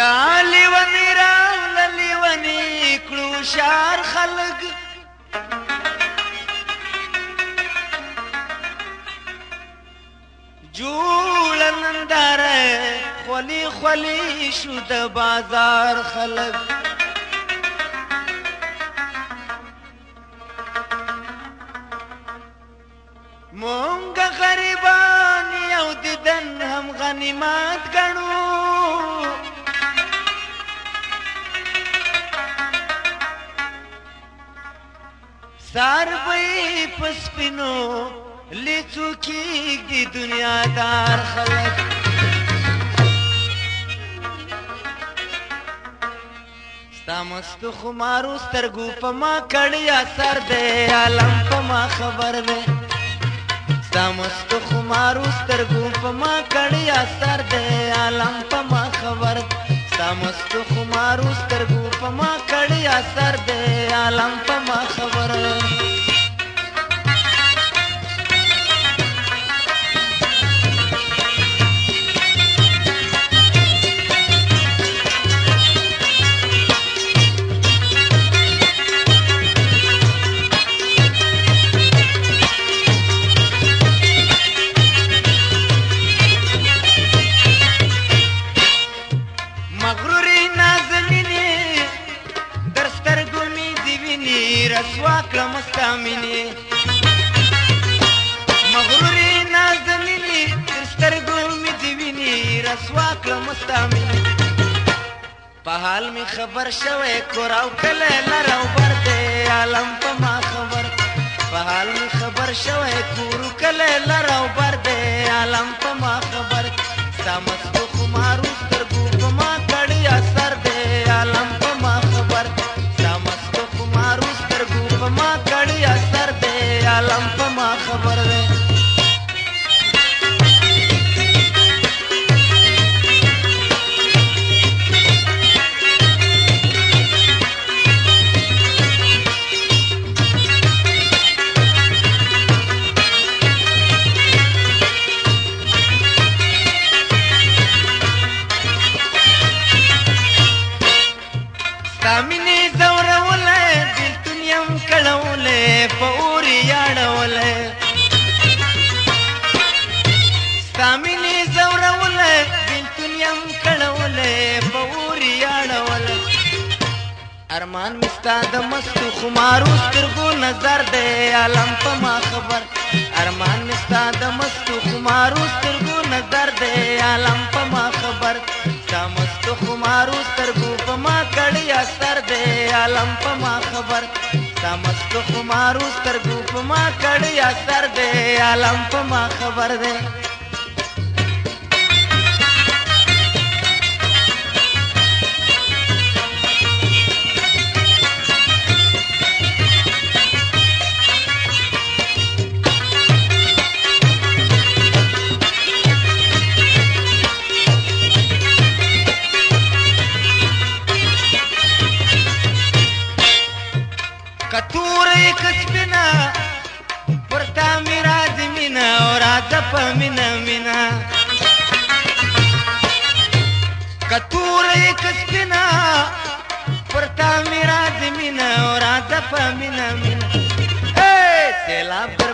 بیا لیونی راوله لیونی کړو شار خلک جوړه ننداره خولی خولی شو د بازار خلک مونږ غریبان یو دیدن هم غنیمت ګڼو سار بی پسپینو لیچو کیږي دنیادار خلک ستا مستو خمارو سترګو په ما کړی اثر دی عالم په ما خبر دی ستا مستو خمارو سترګو په ما کړی اثر دی عالم په ما خبر ستا مستو خمارو سترګو په ما کړی اثر دی عالم په ما خبر رسوا کړم ستا مینې مغرورې نازنینې تر سترګو مې دې وینې رسوا کړم ستا مینې په حال مې خبر شوی کور او کلی لر او بر دی عالم په ما خبر په حال مې خبر شوی کور کلی لر او بر دی عالم په ما خبر ستا مستو خمارو سترګو په ما کړی اثر دی عالم په ما خبر ستا مستو خمارو په ما کړی اثر دی عالم په ما خبر دی ستا مینې زورولی بېلتون یم کړولی په اور یې اړولی ستا مینې زورولی بېلتون یم کړولی په اور یې اړولی ارمان مې ستا د مستو خمارو سترګو نظر دی عالم په ما خبر ارمان مې ستا د مستو خمارو سترګو نظر دی عالم په ما خبر ستا مستو خمارو سترګو په ما کړی اثر دی عالم په ما خبر ستا مستو خمارو سترګو په ما کړی اثر دی عالم په ما خبر دی کتوری کسبینا پرتا میرا زمینا اور آزا پا مینا مینا کتوری کسبینا پرتا میرا زمینا اور آزا پا مینا مینا سیلاب